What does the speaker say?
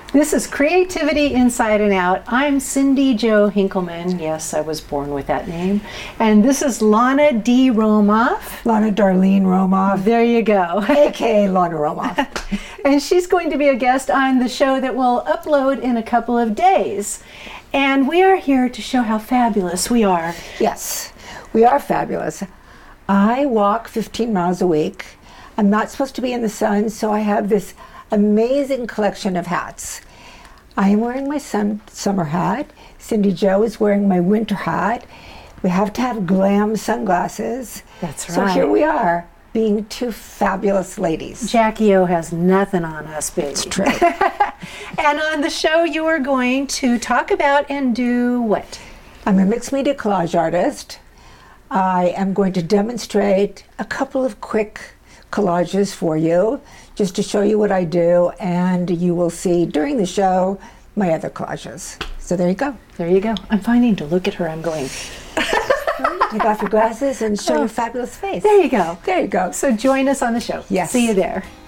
This is Creativity Inside and Out. I'm Cindy Jo Hinkleman. Yes, I was born with that name. And this is Lana D. Romoff. Lana Darlene Romoff. There you go. A.K.A. Lana Romoff. And she's going to be a guest on the show that will upload in a couple of days. And we are here to show how fabulous we are. Yes, we are fabulous. I walk 15 miles a week. I'm not supposed to be in the sun, so I have this amazing collection of hats. I am wearing my summer hat. Cindy Jo is wearing my winter hat. We have to have glam sunglasses. That's right. So here we are, being two fabulous ladies. Jackie O has nothing on us, baby. It's true. And on the show, you are going to talk about and do what? I'm a mixed media collage artist. I am going to demonstrate a couple of quick collages for you, just to show you what I do, and you will see during the show my other collages. So there you go. There you go. I'm finding to look at her. I'm going. Take off your glasses and show your fabulous face. There you go. There you go. So join us on the show. Yes. See you there.